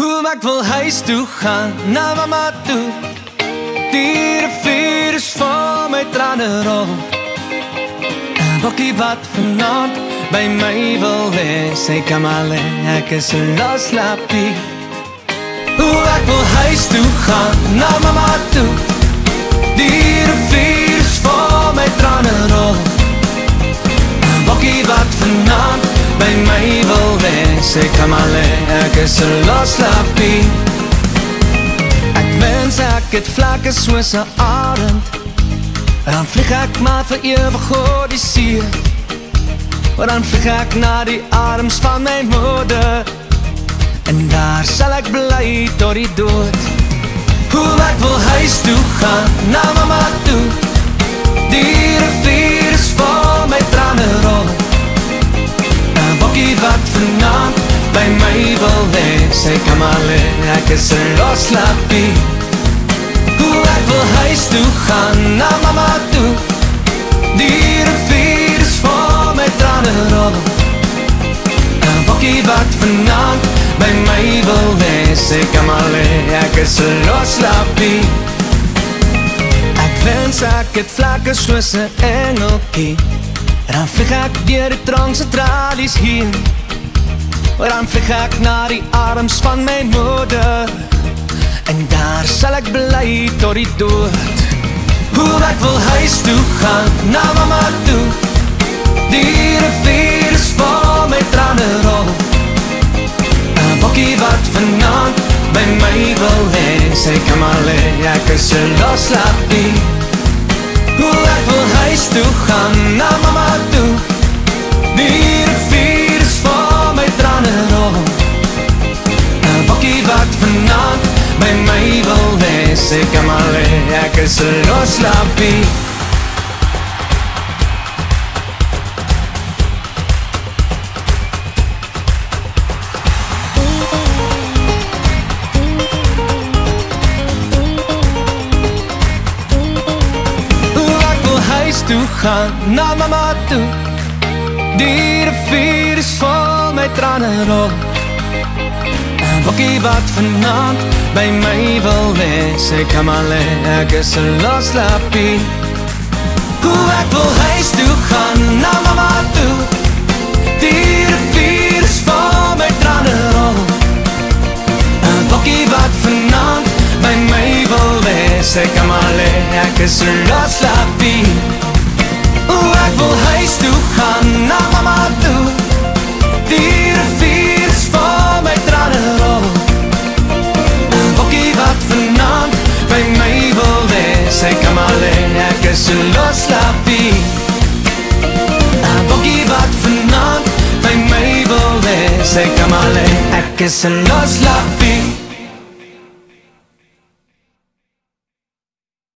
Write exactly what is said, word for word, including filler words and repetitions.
Hoe ek wil huis toe gaan, na mama toe. Die rivier is vol met trane rol. 'n bokkie wat vanaand by my wil wees, sy kan maar lê, ek is 'n loslappie. Hoe ek wil huis toe gaan, na mama toe. Die rivier is vol met trane rol. 'n bokkie wat vanaand by my wil wees, sy kan maar lê, ek is 'n loslappie. Ek wens ek het vlakke soos 'n arend, dan vlieg ek maar vir ewig oor die see. Dan vlieg ek na die arms van my moeder, en daar sal ek bly tot die dood. Hoe ek wil huis toe gaan, na mama toe. Die rivier is vol met trane rol. 'n bokkie wat vanaand by my wil wees, sy kan maar lê, ek is 'n loslappie. Hoe ek wil huis toe gaan, na mama toe. Die rivier is vol met trane rol. 'n bokkie wat vanaand by my wil wees, sy kan maar lê, ek is 'n loslappie. Ek wens ek het vlakke soos 'n engeltjie, dan vlieg ek deur die tronse tralies heen. Dan vlieg ek na die arms van my moeder, en daar sal ek bly tot die dood. Hoe ek wil huis toe gaan, na mama toe. Die rivier is vol met trane rol. 'n bokkie wat vanaand by my wil hê, sy kan maar lê, ek is 'n loslappie. Hoe ek wil huis toe gaan, na mama toe. Die rivier is vol met trane rol. 'n bokkie wat vanaand by my wil wees, sy kan maar lê, ek is 'n loslappie. Toe gaan, na mama toe. Die rivier is vol met trane rol. 'n bokkie wat vanaand by my wil wees, sy kan maar lê, ek is 'n loslappie. Hoe ek wil huis toe gaan, na mama toe. Die rivier is vol met trane rol. 'n bokkie wat vanaand by my wil wees, sy kan maar lê, ek is 'n loslappie. Hoe ek wil huis toe gaan, na mama toe. Die rivier is vol met trane rol. 'n bokkie wat vanaand by my wil wees, sy kan maar lê, ek is 'n loslappie. 'n bokkie wat vanaand by my wil wees, sy kan maar lê, ek is 'n loslappie.